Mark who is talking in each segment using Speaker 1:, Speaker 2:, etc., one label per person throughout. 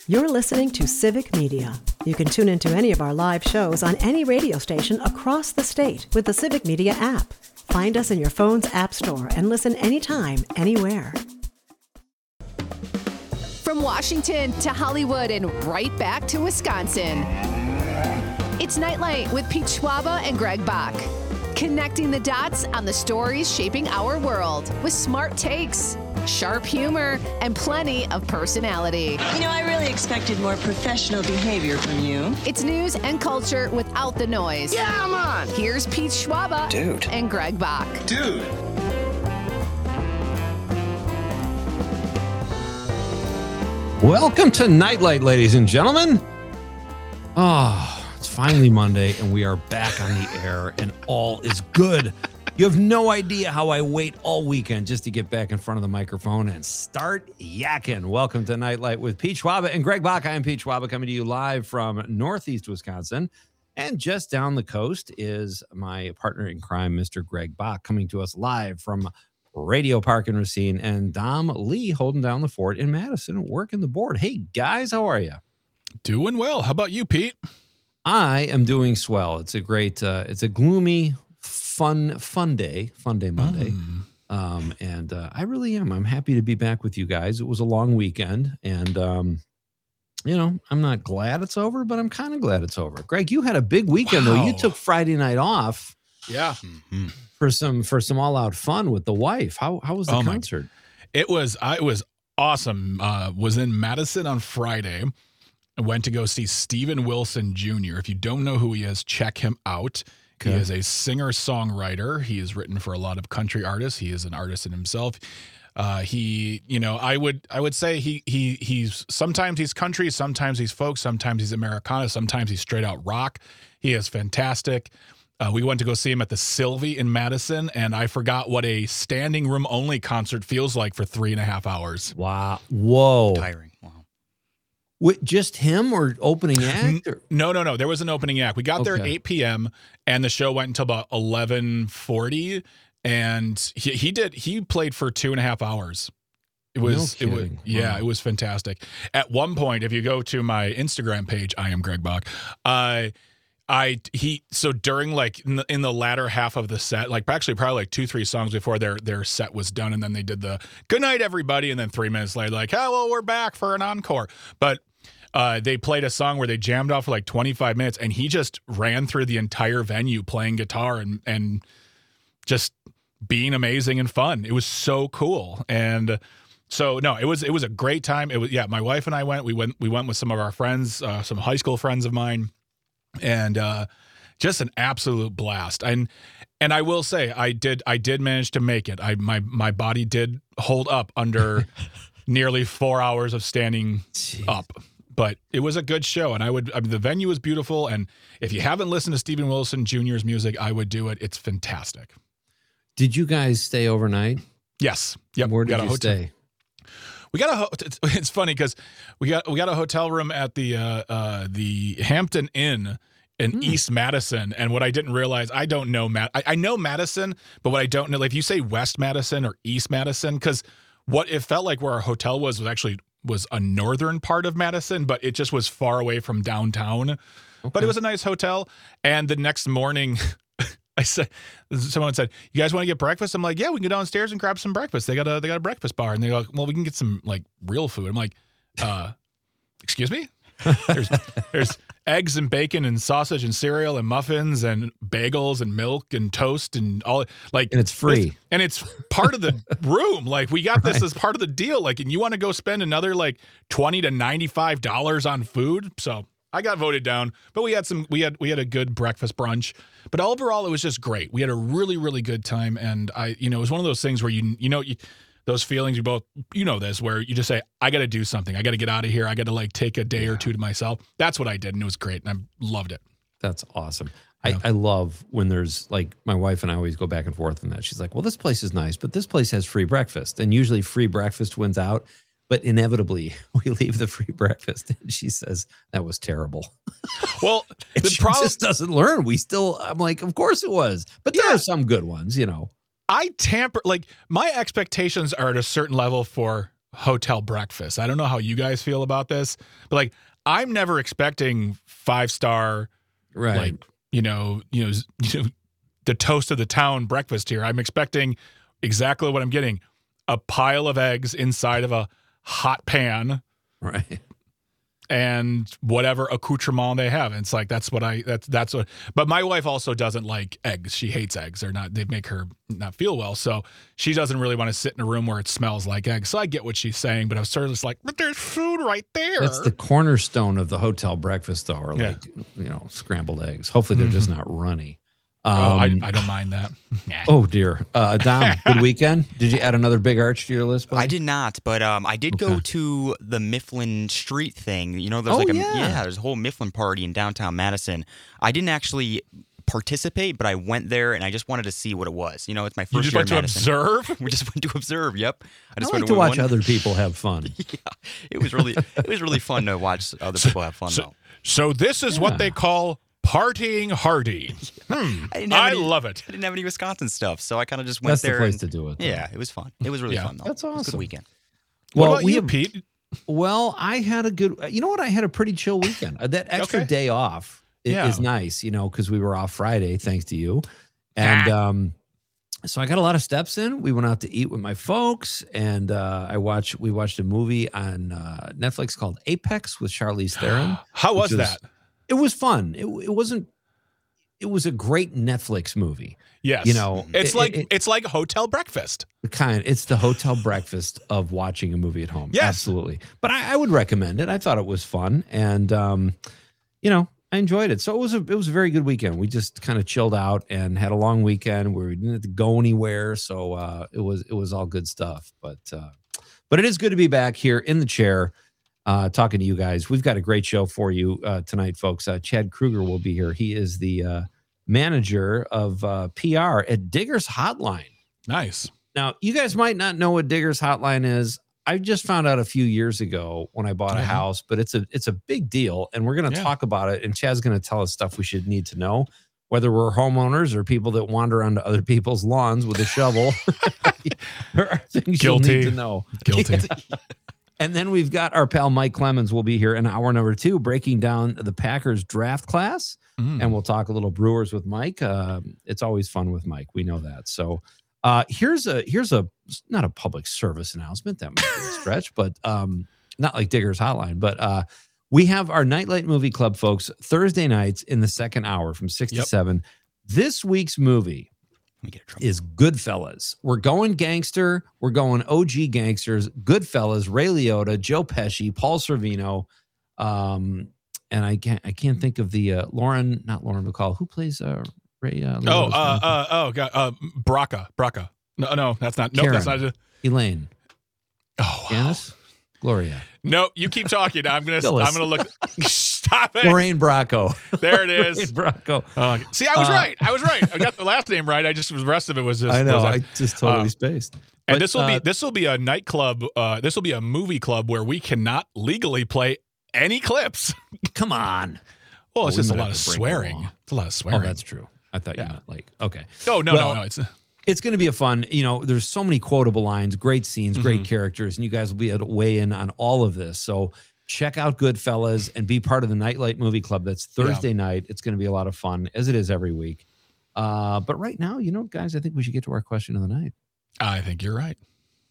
Speaker 1: You're listening to Civic Media. You can tune into any of our live shows on any radio station across the state with the Civic Media app. Find us in your phone's app store and listen anytime, anywhere.
Speaker 2: From Washington to Hollywood and right back to Wisconsin. It's Nightlight with Pete Schwaba and Greg Bach. Connecting the dots on the stories shaping our world with smart takes, sharp humor, and plenty of personality.
Speaker 3: You know, I really expected more professional behavior from you.
Speaker 2: It's news and culture without the noise.
Speaker 4: Yeah, I'm on.
Speaker 2: Here's Pete Schwaba and Greg Bach.
Speaker 4: Dude.
Speaker 5: Welcome to Nightlight, ladies and gentlemen. It's finally Monday, and we are back on the air, and all is good. You have no idea how I wait all weekend just to get back in front of the microphone and start yakking. Welcome to Nightlight with Pete Schwaba and Greg Bach. I am Pete Schwaba coming to you live from Northeast Wisconsin. And just down the coast is my partner in crime, Mr. Greg Bach, coming to us live from Radio Park in Racine, and Dom Lee holding down the fort in Madison, working the board. Hey, guys, how are you?
Speaker 6: Doing well. How about you, Pete?
Speaker 5: I am doing swell. It's a great, it's a gloomy, fun day Monday. And I really am. I'm happy to be back with you guys. It was a long weekend, and, I'm not glad it's over, but I'm kind of glad it's over. Greg, you had a big weekend, though. You took Friday night off.
Speaker 6: Yeah.
Speaker 5: For some all-out fun with the wife. How was the concert?
Speaker 6: It was awesome. Was in Madison on Friday. I went to go see Steven Wilson Jr. If you don't know who he is, check him out. Okay. He is a singer-songwriter. He has written for a lot of country artists. He is an artist in himself. I would say he's sometimes he's country, sometimes he's folk, sometimes he's Americana, sometimes he's straight out rock. He is fantastic. We went to go see him at the Sylvie in Madison, and I forgot what a standing room only concert feels like for 3.5 hours.
Speaker 5: Wow. Whoa.
Speaker 7: Tiring. Wow.
Speaker 5: With just him or opening act? Or?
Speaker 6: No. There was an opening act. We got there at 8 p.m. and the show went until about 11:40, and he played for 2.5 hours. It was fantastic. At one point, if you go to my Instagram page, I am Greg Bach. So during in the latter half of the set, probably like 2-3 songs before their set was done, and then they did the good night everybody, and then 3 minutes later we're back for an encore. But they played a song where they jammed off for like 25 minutes, and he just ran through the entire venue playing guitar and just being amazing and fun. It was so cool. And so no, it was a great time. It was my wife and I went. We went with some of our friends, some high school friends of mine. And just an absolute blast. And I will say, I did manage to make it. My body did hold up under nearly 4 hours of standing up. But it was a good show, and the venue was beautiful. And if you haven't listened to Steven Wilson Jr.'s music, I would do it. It's fantastic.
Speaker 5: Did you guys stay overnight?
Speaker 6: Yes. Yep.
Speaker 5: Where did you stay?
Speaker 6: We got it's funny because we got a hotel room at the Hampton Inn in East Madison, and what I didn't realize, I don't know I know Madison, but what I don't know, if you say West Madison or East Madison, because what it felt like where our hotel was a northern part of Madison, but it just was far away from downtown. Okay. But it was a nice hotel, and the next morning. Someone said, "You guys want to get breakfast?" I'm like, "Yeah, we can go downstairs and grab some breakfast. They got a breakfast bar." And they go, "Well, we can get some real food." I'm like, "Excuse me?" There's eggs and bacon and sausage and cereal and muffins and bagels and milk and toast and all and
Speaker 5: it's free.
Speaker 6: And it's part of the room. We got this as part of the deal. And you want to go spend another $20 to $95 on food? So I got voted down, but we had a good breakfast brunch. But overall, it was just great. We had a really, really good time, and it was one of those things where those feelings where you just say, I got to do something. I got to get out of here. I got to take a day or two to myself. That's what I did, and it was great, and I loved it.
Speaker 5: That's awesome. Yeah. I love when there's my wife and I always go back and forth on that. She's like, well, this place is nice, but this place has free breakfast, and usually free breakfast wins out. But inevitably, we leave the free breakfast, and she says that was terrible.
Speaker 6: Well,
Speaker 5: the problem just doesn't learn. I'm like, of course it was, but there are some good ones,
Speaker 6: I tamper my expectations are at a certain level for hotel breakfast. I don't know how you guys feel about this, but like I'm never expecting 5-star,
Speaker 5: Right.
Speaker 6: like the toast of the town breakfast here. I'm expecting exactly what I'm getting: a pile of eggs inside of a hot pan,
Speaker 5: Right.
Speaker 6: and whatever accoutrement they have. And it's like that's what. But my wife also doesn't like eggs. She hates eggs. They make her not feel well. So she doesn't really want to sit in a room where it smells like eggs. So I get what she's saying, but I was sort of just like, but there's food right there.
Speaker 5: That's the cornerstone of the hotel breakfast, though, or like scrambled eggs. Hopefully they're just not runny.
Speaker 6: I don't mind that.
Speaker 5: Oh dear, Dom, good weekend. Did you add another big arch to your list, buddy?
Speaker 4: I did not, but I did go to the Mifflin Street thing. There's there's a whole Mifflin party in downtown Madison. I didn't actually participate, but I went there and I just wanted to see what it was. It's my first year in Madison.
Speaker 6: Observe?
Speaker 4: We just went to observe. Yep.
Speaker 5: I like to watch other people have fun.
Speaker 4: Yeah, it was really fun to watch other people have fun.
Speaker 6: So this is what they call partying hardy. I love it.
Speaker 4: I didn't have any Wisconsin stuff, so I kind of just went there.
Speaker 5: That's the place to do it.
Speaker 4: Yeah, it was fun. It was really fun, though.
Speaker 5: That's awesome.
Speaker 4: It was a good weekend.
Speaker 6: What about you, Pete?
Speaker 5: Well, I had a good. You know what? I had a pretty chill weekend. That extra day off is nice. Because we were off Friday, thanks to you, and so I got a lot of steps in. We went out to eat with my folks, and we watched a movie on Netflix called Apex with Charlize Theron.
Speaker 6: How was that?
Speaker 5: It was fun. It wasn't. It was a great Netflix movie.
Speaker 6: Yes, it's like hotel breakfast.
Speaker 5: It's the hotel breakfast of watching a movie at home.
Speaker 6: Yes,
Speaker 5: absolutely. But I would recommend it. I thought it was fun, and I enjoyed it. So it was a very good weekend. We just kind of chilled out and had a long weekend where we didn't have to go anywhere. So it was all good stuff. But it is good to be back here in the chair. Talking to you guys. We've got a great show for you tonight, folks. Chad Kruger will be here. He is the manager of PR at Diggers Hotline.
Speaker 6: Nice.
Speaker 5: Now, you guys might not know what Diggers Hotline is. I just found out a few years ago when I bought a house, but it's a big deal, and we're going to talk about it, and Chad's going to tell us stuff we should need to know, whether we're homeowners or people that wander onto other people's lawns with a shovel. There are things you'll need to know.
Speaker 6: Guilty.
Speaker 5: And then we've got our pal Mike Clemens will be here in hour number 2, breaking down the Packers draft class. And we'll talk a little Brewers with Mike. It's always fun with Mike. We know that. So here's a not a public service announcement. That might be a stretch, but not like Diggers Hotline. But we have our Nightlight Movie Club, folks, Thursday nights in the second hour from 6 to 7. This week's movie is Goodfellas. We're going gangster. We're going OG gangsters. Goodfellas, Ray Liotta, Joe Pesci, Paul Sorvino, and I can't think of the not Lauren Bacall. Who plays Ray?
Speaker 6: Braca. No, that's not.
Speaker 5: Karen,
Speaker 6: that's not.
Speaker 5: Elaine.
Speaker 6: Oh, wow.
Speaker 5: Janice, Gloria.
Speaker 6: No, you keep talking. I'm gonna look. Stop it.
Speaker 5: Lorraine Bracco.
Speaker 6: There it is.
Speaker 5: Lorraine Bracco.
Speaker 6: See, I was right. I got the last name right. The rest of it was just.
Speaker 5: I know. I just totally spaced.
Speaker 6: And this will be a nightclub. This will be a movie club where we cannot legally play any clips.
Speaker 5: Come on.
Speaker 6: Well, it's just a lot of swearing. It's a lot of swearing.
Speaker 5: Oh, that's true. I thought you meant okay.
Speaker 6: Oh no.
Speaker 5: It's going to be a fun, there's so many quotable lines, great scenes, great characters, and you guys will be able to weigh in on all of this. So check out Goodfellas and be part of the Nightlight Movie Club. That's Thursday night. It's going to be a lot of fun, as it is every week. But right now, guys, I think we should get to our question of the night.
Speaker 6: I think you're right.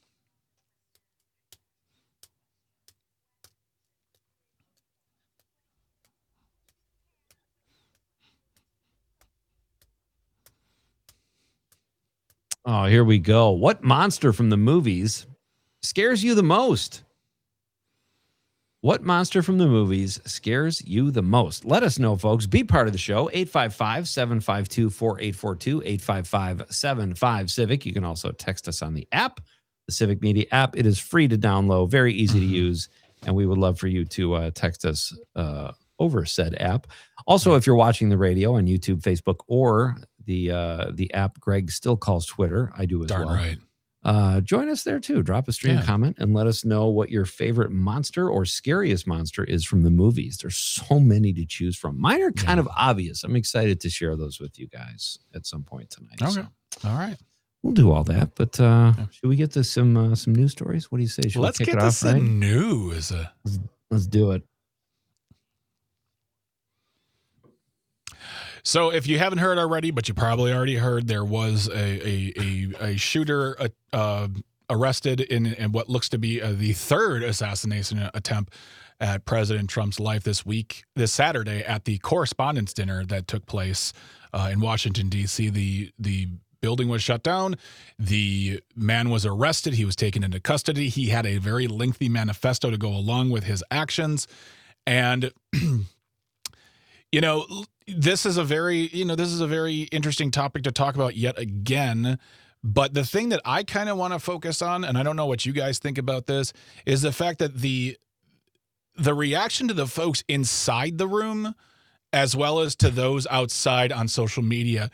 Speaker 5: Oh, here we go. What monster from the movies scares you the most? What monster from the movies scares you the most? Let us know, folks. Be part of the show. 855-752-4842, 855-75-CIVIC. You can also text us on the app, the Civic Media app. It is free to download, very easy to use, and we would love for you to text us over said app. Also, if you're watching the radio on YouTube, Facebook, or the app Greg still calls Twitter, I do as well.
Speaker 6: Right.
Speaker 5: Join us there too. Drop a stream comment and let us know what your favorite monster or scariest monster is from the movies. There's so many to choose from. Mine are kind of obvious. I'm excited to share those with you guys at some point tonight.
Speaker 6: Okay.
Speaker 5: So.
Speaker 6: All right.
Speaker 5: We'll do all that, but should we get to some news stories? What do you say? Should
Speaker 6: Let's
Speaker 5: we kick
Speaker 6: get
Speaker 5: it
Speaker 6: to
Speaker 5: off,
Speaker 6: some
Speaker 5: right?
Speaker 6: news.
Speaker 5: Let's do it.
Speaker 6: So if you haven't heard already, but you probably already heard, there was a shooter arrested in what looks to be the third assassination attempt at President Trump's life this Saturday at the Correspondents' Dinner that took place in Washington, D.C. The building was shut down. The man was arrested. He was taken into custody. He had a very lengthy manifesto to go along with his actions. And, this is a very interesting topic to talk about yet again. But the thing that I kind of want to focus on, and I don't know what you guys think about this, is the fact that the reaction to the folks inside the room, as well as to those outside on social media,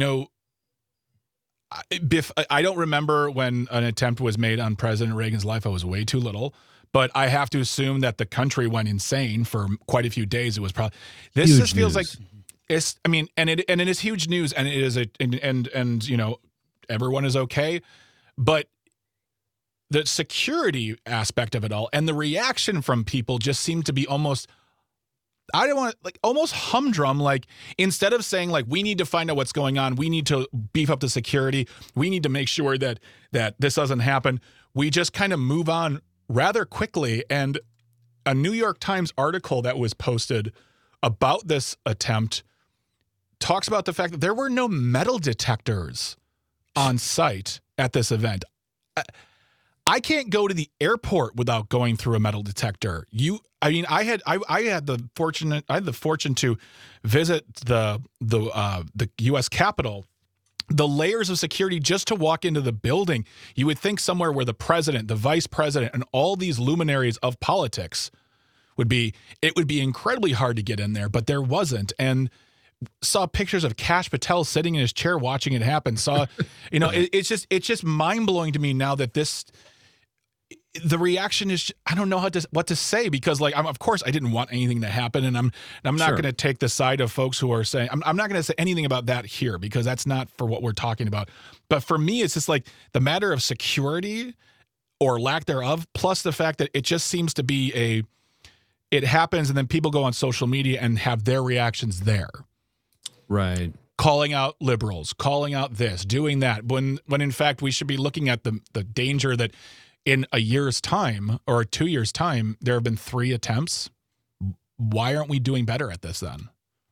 Speaker 6: I don't remember when an attempt was made on President Reagan's life. I was way too little. But I have to assume that the country went insane for quite a few days. It was probably this
Speaker 5: Huge
Speaker 6: just feels
Speaker 5: news.
Speaker 6: like it's. I mean, and it is huge news, and it is and everyone is okay, but the security aspect of it all and the reaction from people just seemed to be almost. I don't want almost humdrum. Like instead of saying we need to find out what's going on, we need to beef up the security, we need to make sure that this doesn't happen. We just kind of move on rather quickly. And a New York Times article that was posted about this attempt talks about the fact that there were no metal detectors on site at this event. I can't go to the airport without going through a metal detector. I had the fortune to visit the U.S. Capitol. The layers of security just to walk into the building, you would think somewhere where the president, the vice president, and all these luminaries of politics would be, it would be incredibly hard to get in there, but there wasn't. And saw pictures of Kash Patel sitting in his chair watching it happen. It's just mind-blowing to me now that the reaction is, I don't know what to say, because of course I didn't want anything to happen, and I'm not going to take the side of folks who are saying, I'm not going to say anything about that here because that's not for what we're talking about. But for me, it's just the matter of security or lack thereof, plus the fact that it just seems to be it happens and then people go on social media and have their reactions there.
Speaker 5: Right.
Speaker 6: Calling out liberals, calling out this, doing that, when in fact we should be looking at the danger that in a year's time or 2 years' time, there have been 3 attempts. Why aren't we doing better at this then?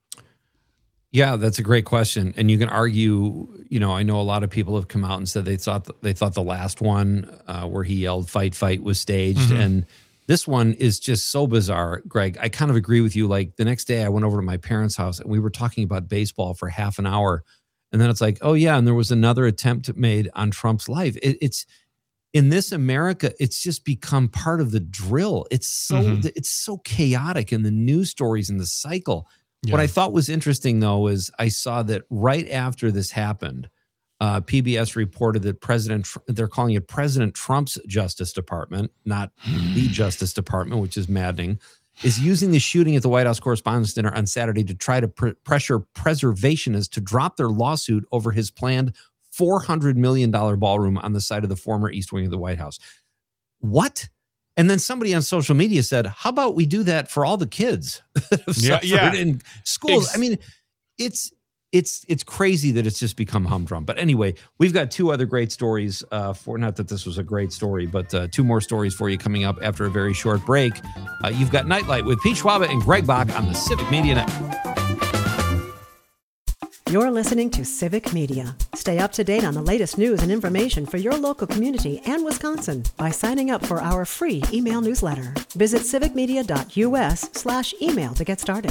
Speaker 5: Yeah, that's a great question. And you can argue, I know a lot of people have come out and said they thought the last one where he yelled "fight, fight" was staged. Mm-hmm. And this one is just so bizarre, Greg. I kind of agree with you. The next day I went over to my parents' house and we were talking about baseball for half an hour. And then it's oh yeah, and there was another attempt made on Trump's life. It's in this America, it's just become part of the drill. It's so chaotic in the news stories and the cycle. Yeah. What I thought was interesting, though, is I saw that right after this happened, PBS reported that they're calling it President Trump's Justice Department, not the Justice Department, which is maddening, is using the shooting at the White House Correspondents' Dinner on Saturday to try to pressure preservationists to drop their lawsuit over his planned $400 million ballroom on the side of the former East Wing of the White House. What? And then somebody on social media said, how about we do that for all the kids that have suffered in schools? I mean, it's crazy that it's just become humdrum. But anyway, we've got 2 other great stories not that this was a great story, but 2 more stories for you coming up after a very short break. You've got Nightlight with Pete Schwaba and Greg Bach on the Civic Media Network.
Speaker 1: You're listening to Civic Media. Stay up to date on the latest news and information for your local community and Wisconsin by signing up for our free email newsletter. Visit civicmedia.us/email to get started.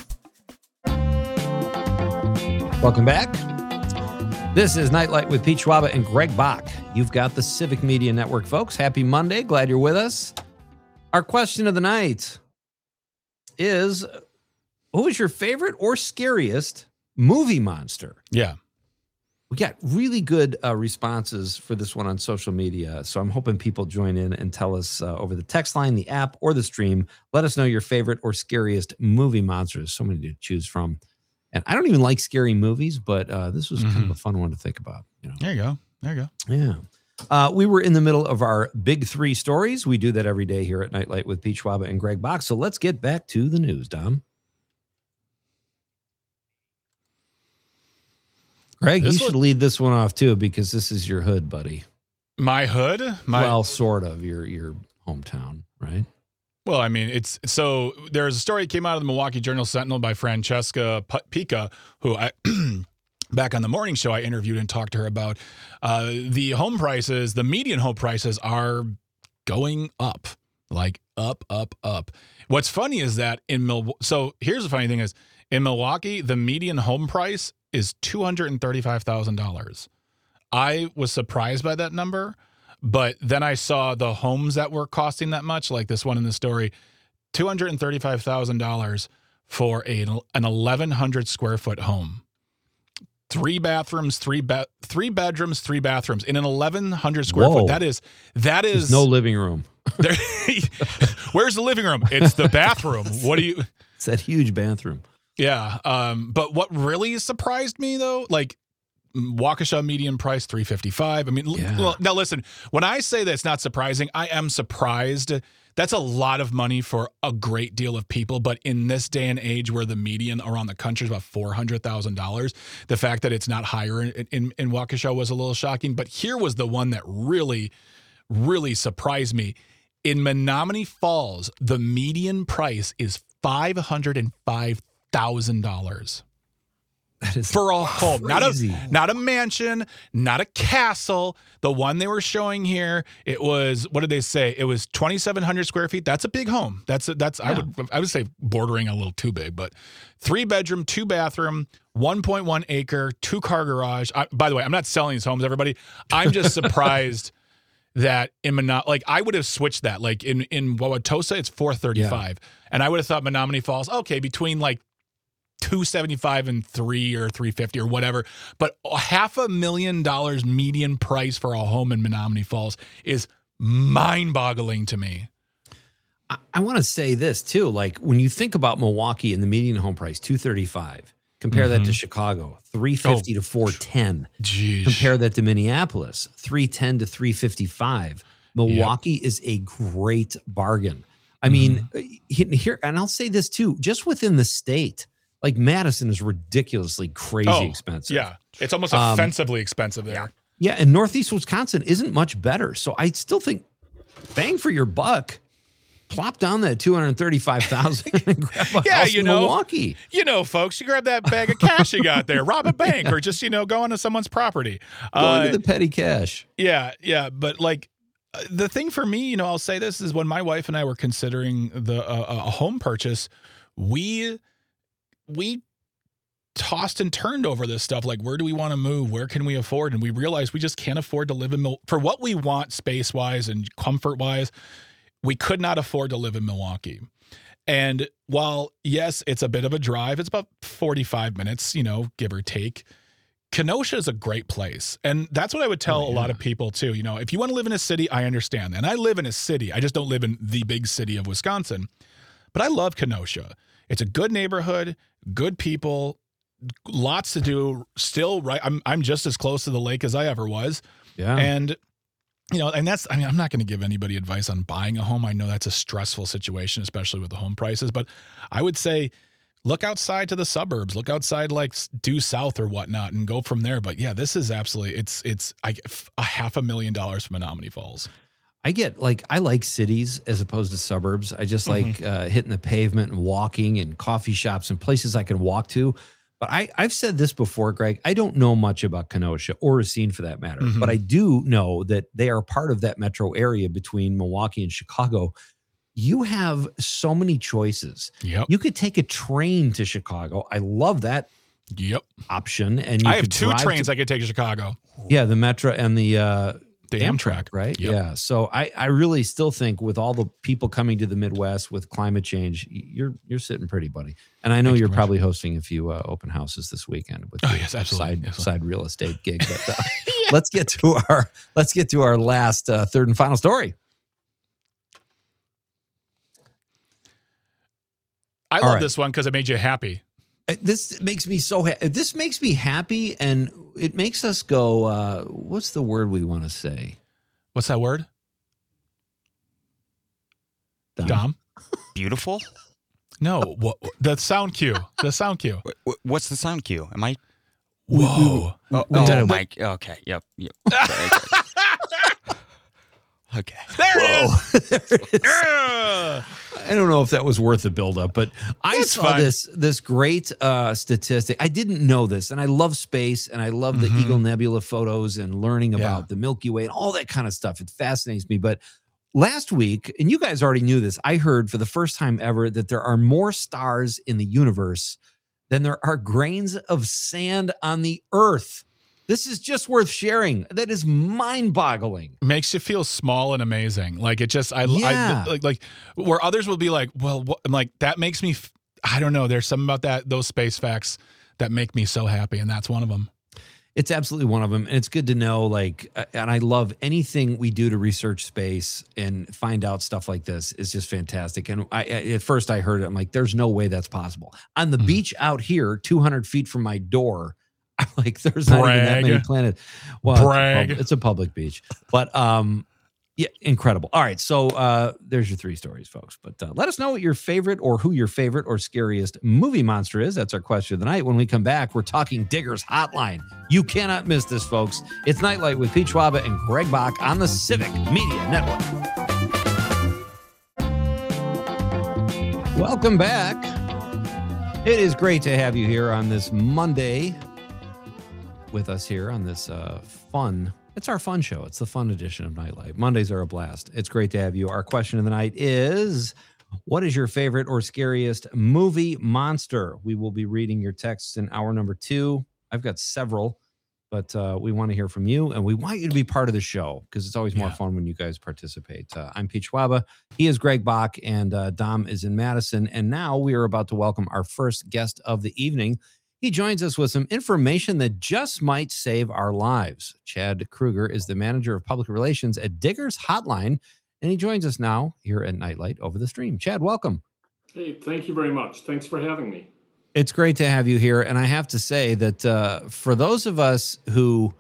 Speaker 5: Welcome back. This is Nightlight with Pete Schwaba and Greg Bach. You've got the Civic Media Network, folks. Happy Monday. Glad you're with us. Our question of the night is, who is your favorite or scariest movie monster?
Speaker 6: Yeah.
Speaker 5: We got really good responses for this one on social media. So I'm hoping people join in and tell us over the text line, the app, or the stream. Let us know your favorite or scariest movie monsters. So many to choose from. And I don't even like scary movies, but this was kind of a fun one to think about.
Speaker 6: There you go. There you go.
Speaker 5: Yeah. We were in the middle of our big 3 stories. We do that every day here at Nightlight with Pete Schwaba and Greg Bach. So let's get back to the news, Dom. Greg, you should lead this one off too, because this is your hood, buddy.
Speaker 6: My hood?
Speaker 5: Well, sort of your hometown, right?
Speaker 6: Well, I mean, so there's a story that came out of the Milwaukee Journal Sentinel by Francesca Pica, who I back on the morning show I interviewed and talked to her about the home prices. The median home prices are going up, like up. What's funny is that so here's the funny thing is in Milwaukee, the median home price is $235,000. I was surprised by that number, but then I saw the homes that were costing that much, like this one in the story, $235,000 for an 1,100 square foot home. 3 bathrooms, 3 bedrooms, 3 bathrooms in an 1,100 square foot. That is
Speaker 5: There's no living room.
Speaker 6: Where's the living room? It's the bathroom.
Speaker 5: It's that huge bathroom.
Speaker 6: Yeah. But what really surprised me though, like Waukesha median price $355. I mean, well, now listen, when I say that it's not surprising, I am surprised. That's a lot of money for a great deal of people. But in this day and age where the median around the country is about $400,000, the fact that it's not higher in Waukesha was a little shocking. But here was the one that really, really surprised me. In Menominee Falls, the median price is $505,000.
Speaker 5: That is
Speaker 6: for a home,
Speaker 5: crazy.
Speaker 6: not a mansion, not a castle. The one they were showing here, it was, what did they say? It was 2,700 square feet. That's a big home. I would say bordering a little too big, but 3 bedroom, 2 bathroom, 1.1 acre, 2 car garage. By the way, I'm not selling these homes, everybody. I'm just surprised that I would have switched that. Like in Wauwatosa, it's $435, and I would have thought Menominee Falls, okay, between like $275 and $3 or $350 or whatever, but $500,000 median price for a home in Menominee Falls is mind-boggling to me.
Speaker 5: I want to say this too, like when you think about Milwaukee and the median home price, $235, compare that to Chicago, $350 to $410.
Speaker 6: Geez.
Speaker 5: Compare that to Minneapolis, $310 to $355. Milwaukee is a great bargain. I mean, here, and I'll say this too, just within the state, like Madison is ridiculously crazy expensive.
Speaker 6: Yeah, it's almost offensively expensive there.
Speaker 5: Yeah, and Northeast Wisconsin isn't much better. So I still think bang for your buck, plop down that $235,000 and grab a house in Milwaukee.
Speaker 6: Folks, you grab that bag of cash you got there, rob a bank, or just go onto someomeone's property.
Speaker 5: Go into the petty cash.
Speaker 6: Yeah, but like the thing for me, I'll say this is when my wife and I were considering a home purchase, we tossed and turned over this stuff. Like, where do we want to move? Where can we afford? And we realized we just can't afford to live for what we want space-wise and comfort-wise. We could not afford to live in Milwaukee. And while, yes, it's a bit of a drive, it's about 45 minutes, give or take. Kenosha is a great place. And that's what I would tell a lot of people too. If you want to live in a city, I understand. And I live in a city. I just don't live in the big city of Wisconsin. But I love Kenosha. It's a good neighborhood, good people, lots to do still, right? I'm just as close to the lake as I ever was.
Speaker 5: Yeah.
Speaker 6: And, and I'm not going to give anybody advice on buying a home. I know that's a stressful situation, especially with the home prices. But I would say look outside to the suburbs, look outside like due south or whatnot and go from there. But yeah, this is absolutely, it's $500,000 for Menominee Falls.
Speaker 5: I like cities as opposed to suburbs. I just like hitting the pavement and walking and coffee shops and places I can walk to. But I've said this before, Greg, I don't know much about Kenosha or Racine for that matter, but I do know that they are part of that metro area between Milwaukee and Chicago. You have so many choices.
Speaker 6: Yep.
Speaker 5: You could take a train to Chicago. I love that option. And
Speaker 6: I have 2 trains I could take to Chicago.
Speaker 5: Yeah, the Metro and the
Speaker 6: Amtrak,
Speaker 5: right?
Speaker 6: Yep.
Speaker 5: Yeah. So I really still think with all the people coming to the Midwest with climate change, you're sitting pretty, buddy. And I know you're probably hosting a few open houses this weekend with side real estate gig. But let's get to our last third and final story.
Speaker 6: I love this one because it made you happy.
Speaker 5: This makes me so happy. This makes me happy, and it makes us go, what's the word we want to say?
Speaker 6: What's that word? Dom?
Speaker 4: Beautiful?
Speaker 6: No, the sound cue. The sound cue.
Speaker 4: What's the sound cue? Am I?
Speaker 6: Whoa.
Speaker 4: Mike. Okay. Yep. Okay.
Speaker 6: There it is.
Speaker 5: I don't know if that was worth the buildup, but I saw this great statistic. I didn't know this, and I love space, and I love the Eagle Nebula photos and learning about the Milky Way and all that kind of stuff. It fascinates me. But last week, and you guys already knew this, I heard for the first time ever that there are more stars in the universe than there are grains of sand on the Earth. This is just worth sharing. That is mind-boggling.
Speaker 6: Makes you feel small and amazing. Like it just, I like where others will be like, well, I'm like, that makes me, I don't know. There's something about those space facts that make me so happy. And that's one of them.
Speaker 5: It's absolutely one of them. And it's good to know, like, and I love anything we do to research space and find out stuff like this is just fantastic. And at first I heard it, I'm like, there's no way that's possible. On the beach out here, 200 feet from my door, I'm like, there's not even that many planets. Well, it's a public beach, but yeah, incredible. All right, so there's your 3 stories, folks. But let us know what your favorite or who your favorite or scariest movie monster is. That's our question of the night. When we come back, we're talking Digger's Hotline. You cannot miss this, folks. It's Nightlight with Pete Schwaba and Greg Bach on the Civic Media Network. Welcome back. It is great to have you here on this Monday with us here on this it's our fun show. It's the fun edition of Nightlight. Mondays are a blast. It's great to have you. Our question of the night is, what is your favorite or scariest movie monster? We will be reading your texts in hour number 2. I've got several, but we want to hear from you, and we want you to be part of the show because it's always more fun when you guys participate. I'm Pete Schwaba. He is Greg Bach, and Dom is in Madison. And now we are about to welcome our first guest of the evening. He joins us with some information that just might save our lives. Chad Kruger is the manager of public relations at Digger's Hotline, and he joins us now here at Nightlight over the stream. Chad, welcome.
Speaker 7: Hey, thank you very much. Thanks for having me.
Speaker 5: It's great to have you here. And I have to say that for those of us who,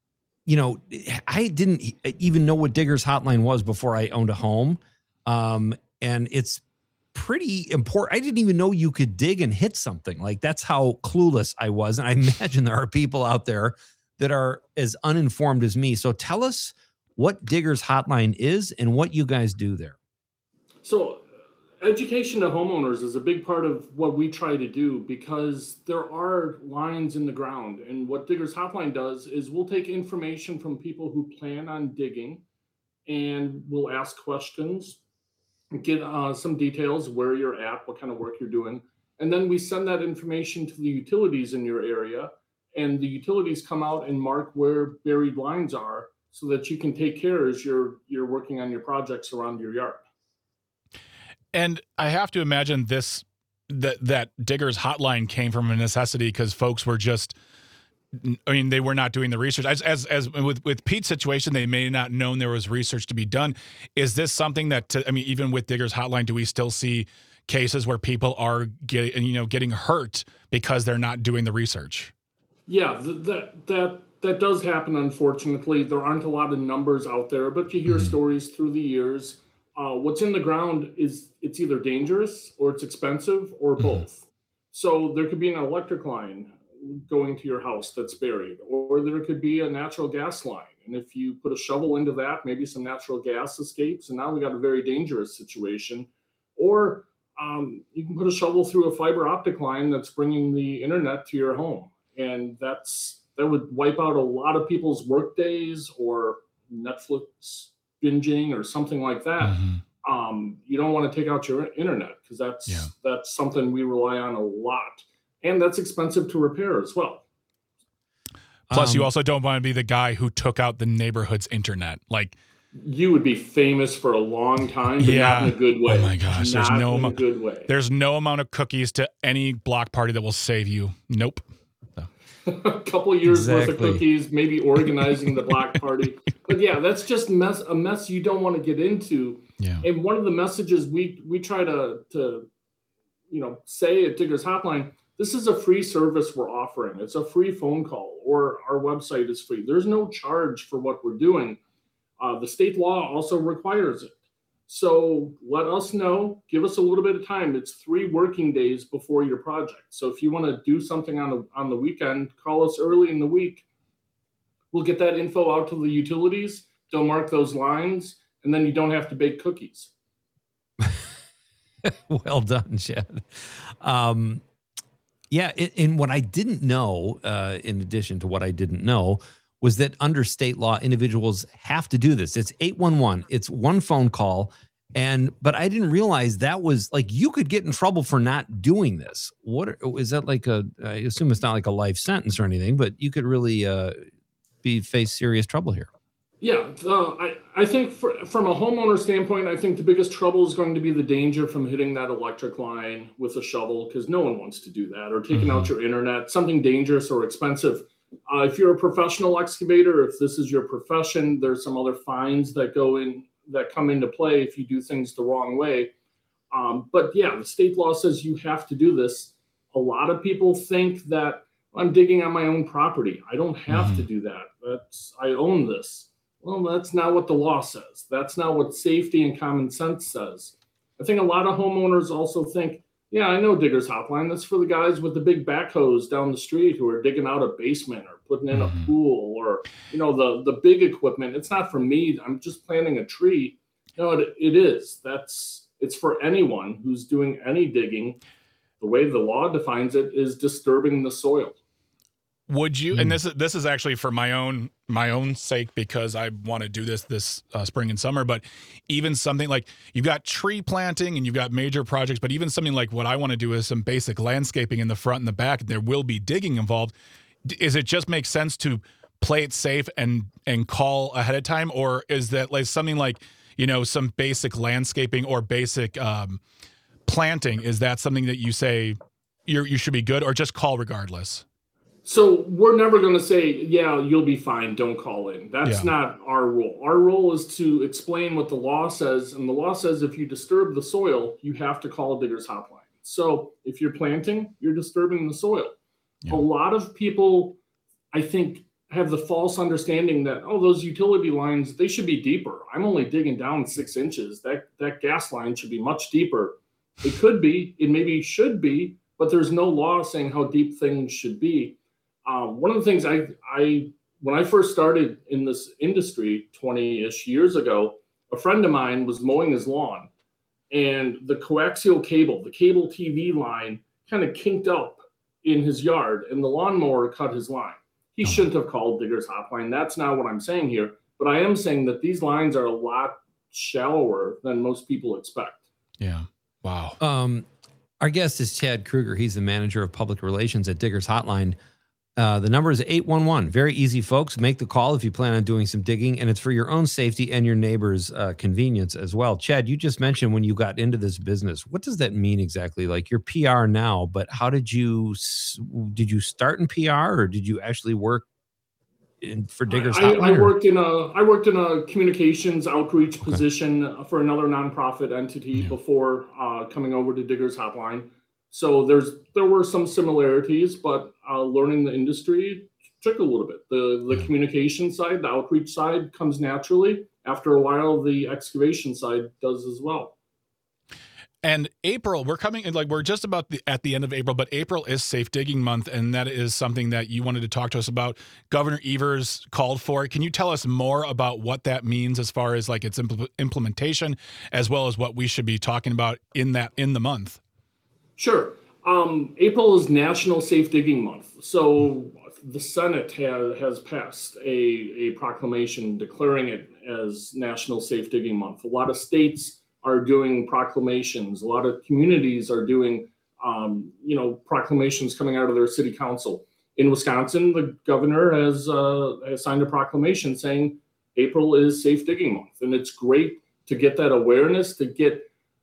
Speaker 5: I didn't even know what Digger's Hotline was before I owned a home. And it's pretty important. I didn't even know you could dig and hit something. Like, that's how clueless I was. And I imagine there are people out there that are as uninformed as me. So tell us what Digger's Hotline is and what you guys do there.
Speaker 7: So education to homeowners is a big part of what we try to do because there are lines in the ground. And what Digger's Hotline does is we'll take information from people who plan on digging, and we'll ask questions, get some details, where you're at, what kind of work you're doing. And then we send that information to the utilities in your area, and the utilities come out and mark where buried lines are so that you can take care as you're working on your projects around your yard.
Speaker 6: And I have to imagine that Digger's Hotline came from a necessity because folks were just, they were not doing the research. As with Pete's situation, they may not known there was research to be done. Is this something that, even with Digger's Hotline, do we still see cases where people are getting hurt because they're not doing the research? Yeah,
Speaker 7: that does happen, unfortunately. There aren't a lot of numbers out there, but you hear stories through the years. What's in the ground is it's either dangerous or it's expensive or both. So there could be an electric line going to your house that's buried, or there could be a natural gas line. And if you put a shovel into that, maybe some natural gas escapes, and now we got a very dangerous situation. Or you can put a shovel through a fiber optic line that's bringing the internet to your home. And that would wipe out a lot of people's work days or Netflix binging or something like that. You don't want to take out your internet because that's something we rely on a lot. And that's expensive to repair as well.
Speaker 6: Plus, you also don't want to be the guy who took out the neighborhood's internet. Like,
Speaker 7: you would be famous for a long time, but not in a good way.
Speaker 6: Oh my gosh,
Speaker 7: good way.
Speaker 6: There's no amount of cookies to any block party that will save you. Nope.
Speaker 7: No. A couple of years worth of cookies, maybe organizing the block party. But yeah, that's just a mess you don't want to get into.
Speaker 6: Yeah.
Speaker 7: And one of the messages we try to say at Digger's Hotline, This is a free service we're offering. It's a free phone call, or our website is free. There's no charge for what we're doing. The state law also requires it. So let us know. Give us a little bit of time. It's 3 working days before your project. So if you want to do something on the weekend, call us early in the week. We'll get that info out to the utilities. They'll mark those lines, and then you don't have to bake cookies.
Speaker 5: Well done, Chad. Yeah, and what I didn't know, in addition to what I didn't know, was that under state law, individuals have to do this. It's 811. It's one phone call. But I didn't realize that was like, you could get in trouble for not doing this. What is that like I assume it's not like a life sentence or anything, but you could really face serious trouble here.
Speaker 7: Yeah, I think from a homeowner standpoint, I think the biggest trouble is going to be the danger from hitting that electric line with a shovel, because no one wants to do that, or taking out your internet, something dangerous or expensive. If you're a professional excavator, if this is your profession, there's some other fines that come into play if you do things the wrong way. But yeah, the state law says you have to do this. A lot of people think that I'm digging on my own property. I don't have to do that. I own this. Well, that's not what the law says. That's not what safety and common sense says. I think a lot of homeowners also think, yeah, I know Digger's Hotline. That's for the guys with the big backhoes down the street who are digging out a basement or putting in a pool, or, the big equipment. It's not for me. I'm just planting a tree. No, it is. It's for anyone who's doing any digging. The way the law defines it is disturbing the soil.
Speaker 6: Would you, and this is actually for my own sake, because I want to do this spring and summer, but even something like, you've got tree planting and you've got major projects, but even something like what I want to do is some basic landscaping in the front and the back, there will be digging involved. Is it just make sense to play it safe and call ahead of time? Or is that like something like, some basic landscaping or basic planting? Is that something that you say you should be good, or just call regardless?
Speaker 7: So we're never going to say, yeah, you'll be fine, don't call in. That's not our role. Our role is to explain what the law says. And the law says if you disturb the soil, you have to call Digger's Hotline. So if you're planting, you're disturbing the soil. Yeah. A lot of people, I think, have the false understanding that, those utility lines, they should be deeper. I'm only digging down 6 inches. That gas line should be much deeper. It could be, it maybe should be, but there's no law saying how deep things should be. One of the things when I first started in this industry 20-ish years ago, a friend of mine was mowing his lawn, and the coaxial cable, the cable TV line, kind of kinked up in his yard, and the lawnmower cut his line. He shouldn't have called Digger's Hotline. That's not what I'm saying here. But I am saying that these lines are a lot shallower than most people expect.
Speaker 6: Yeah. Wow.
Speaker 5: Our guest is Chad Kruger. He's the manager of public relations at Digger's Hotline. The number is 811. Very easy, folks. Make the call if you plan on doing some digging, and it's for your own safety and your neighbor's convenience as well. Chad, you just mentioned when you got into this business. What does that mean exactly? Like, you're PR now, but how did you start in PR, or did you actually work for Digger's Hotline?
Speaker 7: I worked in a communications outreach position for another nonprofit entity before coming over to Digger's Hotline. So there were some similarities, but learning the industry took a little bit. The communication side, the outreach side comes naturally. After a while, the excavation side does as well.
Speaker 6: And April, we're just about at the end of April, but April is Safe Digging Month, and that is something that you wanted to talk to us about. Governor Evers called for it. Can you tell us more about what that means as far as like its implementation, as well as what we should be talking about in the month?
Speaker 7: Sure. April is National Safe Digging Month. So the Senate has passed a proclamation declaring it as National Safe Digging Month. A lot of states are doing proclamations. A lot of communities are doing, proclamations coming out of their city council. In Wisconsin, the governor has signed a proclamation saying April is Safe Digging Month. And it's great to get that awareness, to get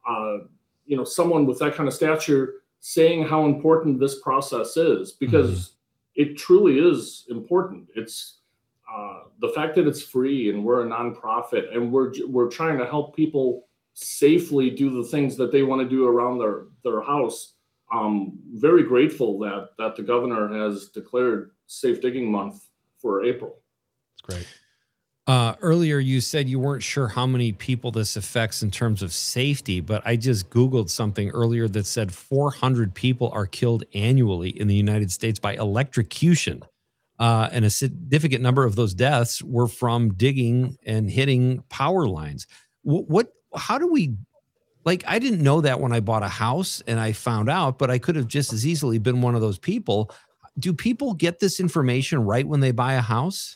Speaker 7: someone with that kind of stature saying how important this process is, because it truly is important. It's the fact that it's free and we're a nonprofit and we're trying to help people safely do the things that they want to do around their house. very grateful that the governor has declared Safe Digging Month for April.
Speaker 6: It's great.
Speaker 5: Earlier, you said you weren't sure how many people this affects in terms of safety, but I just Googled something earlier that said 400 people are killed annually in the United States by electrocution. And a significant number of those deaths were from digging and hitting power lines. How do we, like, I didn't know that when I bought a house and I found out, but I could have just as easily been one of those people. Do people get this information right when they buy a house?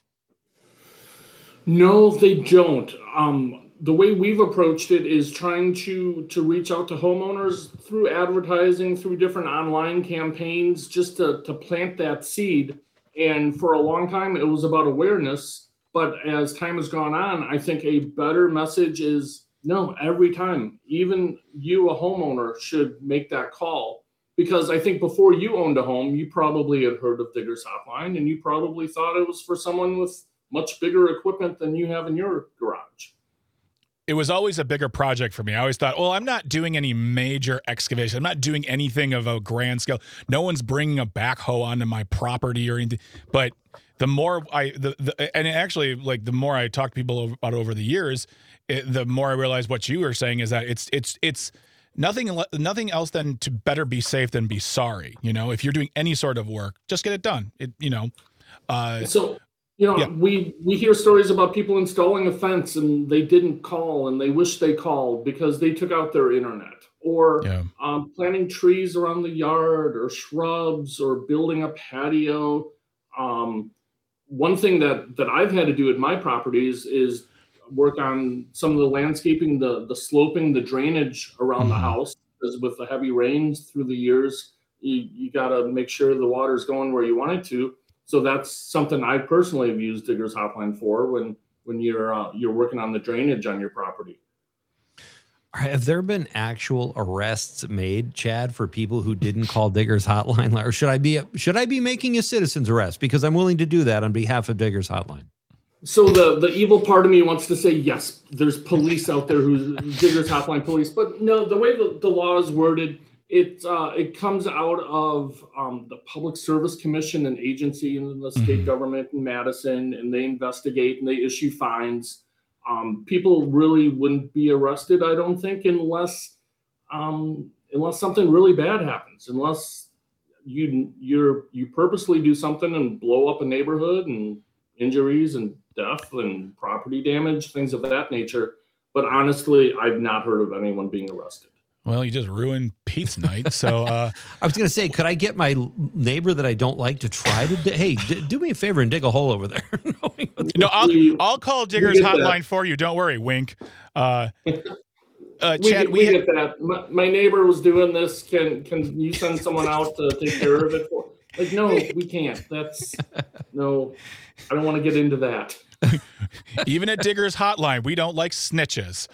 Speaker 7: No, they don't. The way we've approached it is trying to reach out to homeowners through advertising, through different online campaigns, just to plant that seed. And for a long time, it was about awareness. But as time has gone on, I think a better message is, no, every time, even you, a homeowner, should make that call. Because I think before you owned a home, you probably had heard of Diggers Hotline, and you probably thought it was for someone with much bigger equipment than you have in your garage.
Speaker 6: It was always a bigger project for me. I always thought, well, I'm not doing any major excavation. I'm not doing anything of a grand scale. No one's bringing a backhoe onto my property or anything. But the more the more I talk to people about over the years, the more I realize what you were saying is that it's nothing else than to better be safe than be sorry. You know, if you're doing any sort of work, just get it done.
Speaker 7: We hear stories about people installing a fence and they didn't call and they wish they called because they took out their internet, or planting trees around the yard or shrubs or building a patio. One thing that I've had to do at my properties is work on some of the landscaping, the sloping, the drainage around the house, because with the heavy rains through the years, you got to make sure the water's going where you want it to. So that's something I personally have used Diggers Hotline for when you're working on the drainage on your property.
Speaker 5: Have there been actual arrests made, Chad, for people who didn't call Diggers Hotline? Or should I be making a citizen's arrest? Because I'm willing to do that on behalf of Diggers Hotline.
Speaker 7: So the evil part of me wants to say, yes, there's police out there who's Diggers Hotline police. But no, the way the law is worded, it comes out of the Public Service Commission, an agency in the state government in Madison, and they investigate and they issue fines. People really wouldn't be arrested, I don't think, unless something really bad happens, unless you purposely do something and blow up a neighborhood and injuries and death and property damage, things of that nature. But honestly, I've not heard of anyone being arrested.
Speaker 6: Well, you just ruined Pete's night. So
Speaker 5: I was going to say, could I get my neighbor that I don't like to try to do me a favor and dig a hole over there?
Speaker 6: No, I'll call Diggers Hotline for you. Don't worry, wink. Chad,
Speaker 7: we get that. My neighbor was doing this. Can you send someone out to take care of it for? Like, no, we can't. No, I don't want to get into that.
Speaker 6: Even at Diggers Hotline, we don't like snitches.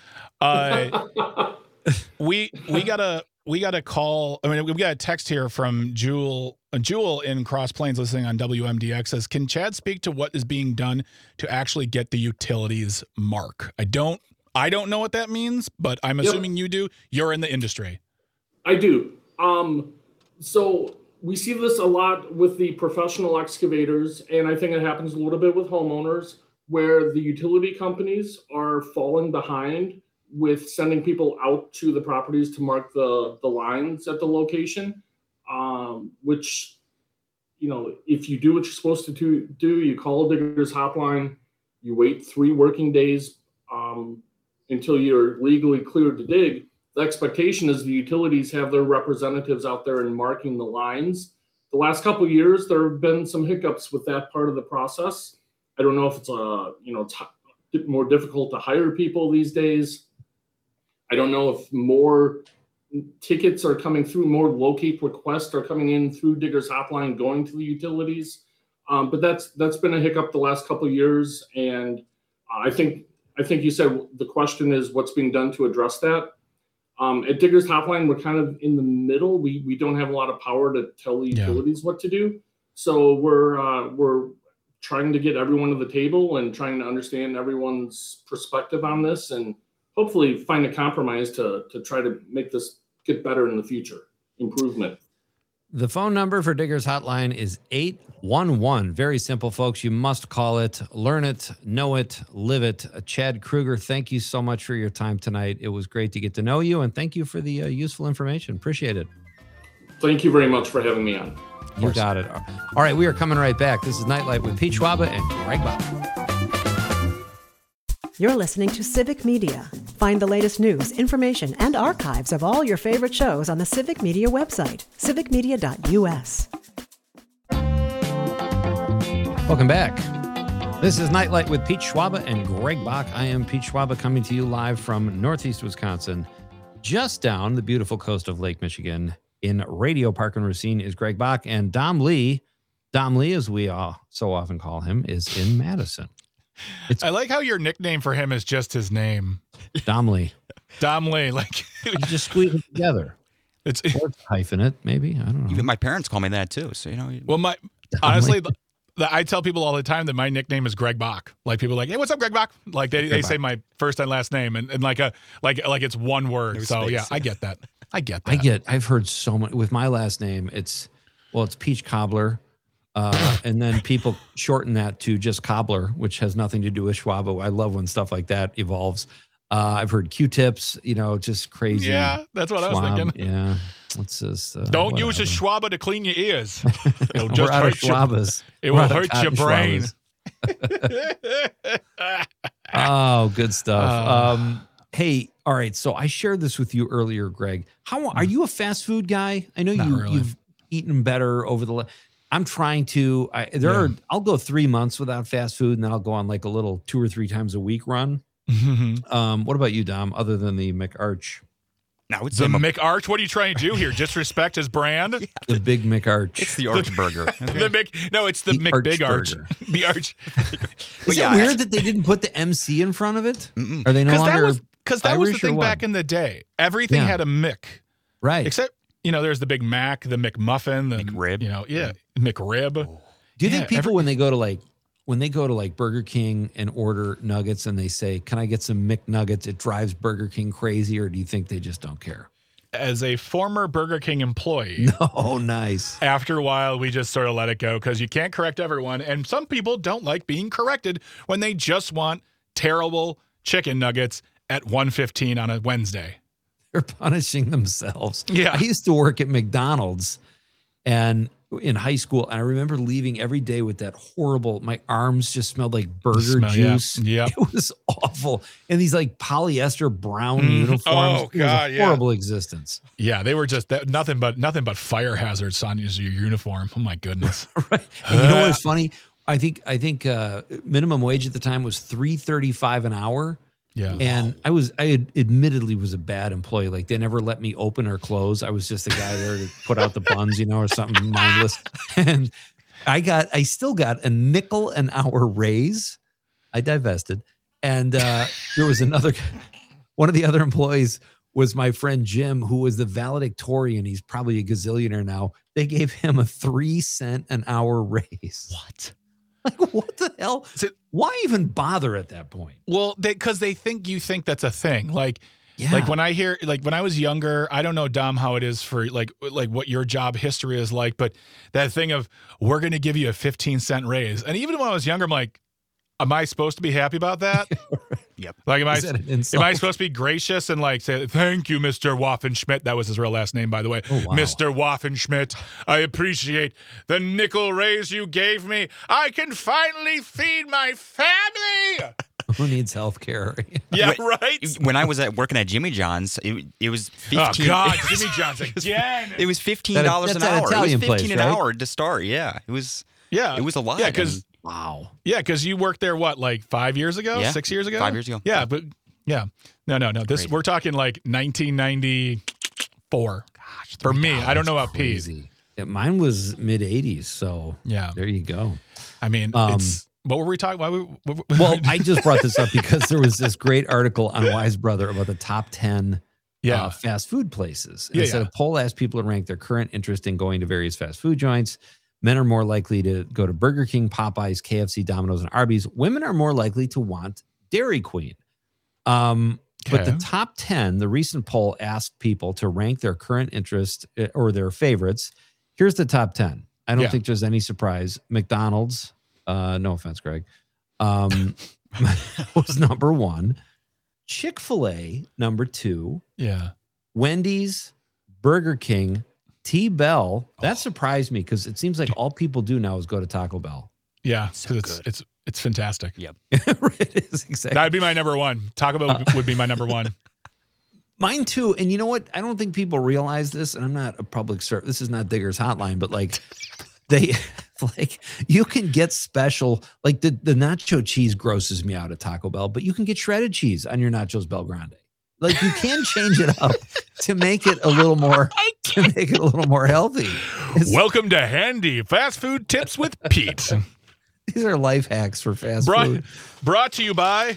Speaker 6: We got a call. I mean, we got a text here from Jewel in Cross Plains listening on WMDX says, can Chad speak to what is being done to actually get the utilities mark? I don't know what that means, but I'm assuming you do. You're in the industry.
Speaker 7: I do. So we see this a lot with the professional excavators, and I think it happens a little bit with homeowners, where the utility companies are falling behind with sending people out to the properties to mark the lines at the location, which, if you do what you're supposed to do, you call Diggers Hotline, you wait 3 working days until you're legally cleared to dig. The expectation is the utilities have their representatives out there and marking the lines. The last couple of years, there have been some hiccups with that part of the process. I don't know if it's it's more difficult to hire people these days. I don't know if more tickets are coming through, more locate requests are coming in through Diggers Hotline going to the utilities. But that's been a hiccup the last couple of years. And I think you said the question is what's being done to address that. At Diggers Hotline, we're kind of in the middle. We don't have a lot of power to tell the utilities what to do. So we're trying to get everyone to the table and trying to understand everyone's perspective on this and hopefully find a compromise to try to make this get better in the future. Improvement.
Speaker 5: The phone number for Diggers Hotline is 811. Very simple, folks. You must call it, learn it, know it, live it. Chad Kruger, thank you so much for your time tonight. It was great to get to know you, and thank you for the useful information. Appreciate it.
Speaker 7: Thank you very much for having me on.
Speaker 5: You got it. All right, we are coming right back. This is Nightlight with Pete Schwaba and Greg Bach.
Speaker 1: You're listening to Civic Media. Find the latest news, information, and archives of all your favorite shows on the Civic Media website, civicmedia.us.
Speaker 5: Welcome back. This is Nightlight with Pete Schwaba and Greg Bach. I am Pete Schwaba coming to you live from Northeast Wisconsin, just down the beautiful coast of Lake Michigan. In Radio Park and Racine is Greg Bach, and Dom Lee, as we all so often call him, is in Madison.
Speaker 6: I like how your nickname for him is just his name.
Speaker 5: Dom Lee.
Speaker 6: Dom Lee. Like,
Speaker 5: you just squeeze it together. It's hyphen it, maybe. I don't know.
Speaker 4: Even my parents call me that too. So,
Speaker 6: Well, honestly, I tell people all the time that my nickname is Greg Bach. Like, people are like, hey, what's up, Greg Bach? Like, they say my first and last name and like it's one word.
Speaker 4: No
Speaker 6: so
Speaker 4: space,
Speaker 6: yeah, I get that. I've
Speaker 5: heard so much with my last name. It's Peach Cobbler. And then people shorten that to just Cobbler, which has nothing to do with Schwaba. I love when stuff like that evolves. I've heard Q-tips, just crazy.
Speaker 6: Yeah, that's what I was thinking.
Speaker 5: Yeah. It's just,
Speaker 6: don't use a Schwaba to clean your ears. It'll just
Speaker 5: We're out of
Speaker 6: hurt your,
Speaker 5: Schwabas.
Speaker 6: it will hurt your brain.
Speaker 5: Oh, good stuff. Hey, all right. So I shared this with you earlier, Greg. How are you a fast food guy? I know you've eaten better over the. I'm trying to. I'll go 3 months without fast food, and then I'll go on like a little 2 or 3 times a week run. What about you, Dom? Other than the McArch?
Speaker 4: No, it's
Speaker 6: the McArch. What are you trying to do here? Disrespect his brand?
Speaker 5: Yeah. The Big McArch.
Speaker 4: It's the Arch Burger. Okay.
Speaker 6: It's the McBig Arch. The Arch.
Speaker 5: Is it weird that they didn't put the MC in front of it? Are they no longer?
Speaker 6: Because that was the thing back in the day. Everything had a Mick,
Speaker 5: right?
Speaker 6: Except there's the Big Mac, the McMuffin, the
Speaker 4: McRib.
Speaker 6: McRib.
Speaker 5: Do you think people when they go to Burger King and order nuggets and they say, "Can I get some McNuggets?" it drives Burger King crazy, or do you think they just don't care?
Speaker 6: As a former Burger King employee,
Speaker 5: oh, nice.
Speaker 6: After a while, we just sort of let it go because you can't correct everyone, and some people don't like being corrected when they just want terrible chicken nuggets at 1:15 on a Wednesday.
Speaker 5: They're punishing themselves.
Speaker 6: Yeah.
Speaker 5: I used to work at McDonald's and in high school, and I remember leaving every day with that horrible, my arms just smelled like burger juice.
Speaker 6: Yeah.
Speaker 5: It was awful. And these like polyester brown uniforms.
Speaker 6: Oh, God,
Speaker 5: it was a horrible existence.
Speaker 6: Yeah, they were just nothing but fire hazards on your uniform. Oh my goodness.
Speaker 5: Right. And you know what's funny? I think minimum wage at the time was $3.35 an hour.
Speaker 6: Yeah.
Speaker 5: And I admittedly was a bad employee. Like they never let me open or close. I was just a guy there to put out the buns, or something mindless. And I still got a nickel an hour raise. I divested. And there was one of the other employees was my friend Jim, who was the valedictorian. He's probably a gazillionaire now. They gave him a 3 cent an hour raise.
Speaker 6: What?
Speaker 5: Like, what the hell? Why even bother at that point?
Speaker 6: Well, because they think you think that's a thing. Like when I hear, like when I was younger, I don't know, Dom, how it is for like what your job history is like, but that thing of we're going to give you a 15-cent raise. And even when I was younger, I'm like, am I supposed to be happy about that?
Speaker 4: Yep.
Speaker 6: Like, am I supposed to be gracious and like say, thank you, Mr. Waffenschmidt? That was his real last name, by the way.
Speaker 5: Oh, wow.
Speaker 6: Mr. Waffenschmidt, I appreciate the nickel raise you gave me. I can finally feed my family.
Speaker 5: Who needs health care?
Speaker 6: Yeah, right?
Speaker 4: When I was working at Jimmy John's, it was 15.
Speaker 6: Oh, God, Jimmy John's again.
Speaker 4: It was $15 an hour.
Speaker 5: Italian
Speaker 4: it was 15
Speaker 5: place,
Speaker 4: an
Speaker 5: right?
Speaker 4: hour to start. Yeah, it was.
Speaker 6: Yeah,
Speaker 4: it was a lot.
Speaker 6: Yeah, because
Speaker 5: wow.
Speaker 6: Yeah, because you worked there like 5 years ago,
Speaker 4: Yeah.
Speaker 6: 6 years ago,
Speaker 4: 5 years ago.
Speaker 6: Yeah, but no. We're talking like 1994. Gosh, for me, I don't know about Pete.
Speaker 5: Yeah, mine was mid 80s, so
Speaker 6: yeah,
Speaker 5: there you go.
Speaker 6: I mean, what were we talking?
Speaker 5: Well, I just brought this up because there was this great article on Wise Brother about the top 10 fast food places. And it said a poll asked people to rank their current interest in going to various fast food joints. Men are more likely to go to Burger King, Popeyes, KFC, Domino's, and Arby's. Women are more likely to want Dairy Queen. But the top 10, the recent poll asked people to rank their current interest or their favorites. Here's the top 10. I don't think there's any surprise. McDonald's, no offense, Greg, was number 1. Chick-fil-A, number 2.
Speaker 6: Yeah.
Speaker 5: Wendy's, Burger King, T-Bell. That surprised me because it seems like all people do now is go to Taco Bell.
Speaker 6: Yeah, because it's fantastic.
Speaker 4: Yep.
Speaker 5: It is, exactly.
Speaker 6: That'd be my number 1. Taco Bell would be my number 1.
Speaker 5: Mine too. And you know what? I don't think people realize this, and I'm not a public service. This is not Digger's Hotline, but like they like you can get special, like the nacho cheese grosses me out at Taco Bell, but you can get shredded cheese on your nachos Bel Grande. Like you can change it up to make it a little more healthy.
Speaker 6: Welcome to Handy Fast Food Tips with Pete.
Speaker 5: These are life hacks for fast food.
Speaker 6: Brought to you by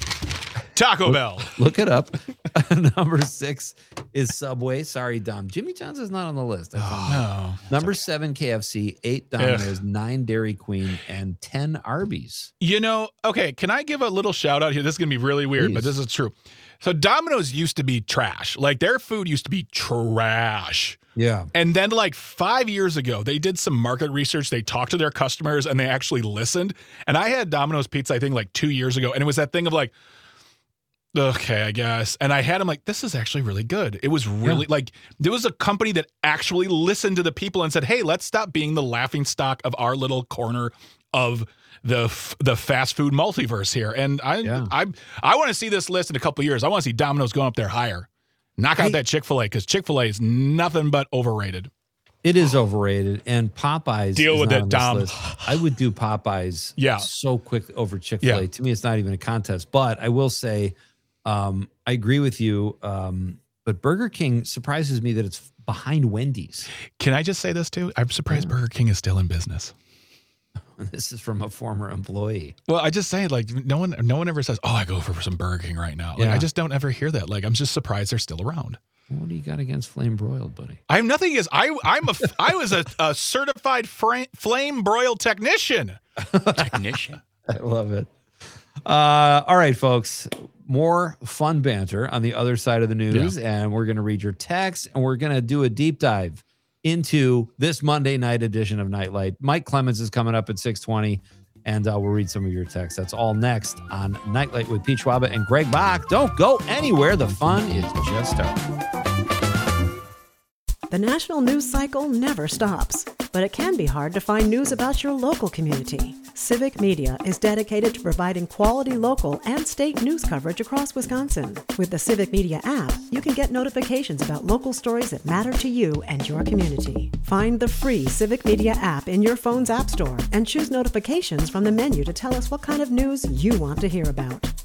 Speaker 6: Taco Bell.
Speaker 5: Look it up. Number 6 is Subway. Sorry, Dom. Jimmy John's is not on the list.
Speaker 6: No.
Speaker 5: Number 7, KFC. 8, Domino's. 9, Dairy Queen. And 10, Arby's.
Speaker 6: You know, okay, can I give a little shout out here? This is going to be really weird, but this is true. So Domino's used to be trash. Like their food used to be trash.
Speaker 5: Yeah.
Speaker 6: And then like 5 years ago, they did some market research. They talked to their customers and they actually listened. And I had Domino's pizza, I think like 2 years ago. And it was that thing of like, okay, I guess. And I had them like, this is actually really good. It was really like, there was a company that actually listened to the people and said, hey, let's stop being the laughing stock of our little corner of the fast food multiverse here. And I want to see this list in a couple of years. I want to see Domino's going up there higher. Knock out that Chick-fil-A because Chick-fil-A is nothing but overrated.
Speaker 5: It is overrated. And Popeyes.
Speaker 6: Deal with it, Dom.
Speaker 5: I would do Popeyes so quick over Chick-fil-A. To me, it's not even a contest. But I will say, I agree with you. But Burger King surprises me that it's behind Wendy's.
Speaker 6: Can I just say this too? I'm surprised Burger King is still in business.
Speaker 5: This is from a former employee.
Speaker 6: Well, I just say like no one ever says, "Oh, I go for some Burger King right now." Like I just don't ever hear that. Like I'm just surprised they're still around.
Speaker 5: What do you got against flame broiled, buddy?
Speaker 6: I have nothing against. I was a certified flame broiled technician.
Speaker 5: I love it. All right, folks. More fun banter on the other side of the news, and we're going to read your text, and we're going to do a deep dive into this Monday night edition of Nightlight. Mike Clemens is coming up at 6:20, and we'll read some of your texts. That's all next on Nightlight with Pete Schwaba and Greg Bach. Don't go anywhere. The fun is just starting.
Speaker 1: The national news cycle never stops, but it can be hard to find news about your local community. Civic Media is dedicated to providing quality local and state news coverage across Wisconsin. With the Civic Media app, you can get notifications about local stories that matter to you and your community. Find the free Civic Media app in your phone's app store and choose notifications from the menu to tell us what kind of news you want to hear about.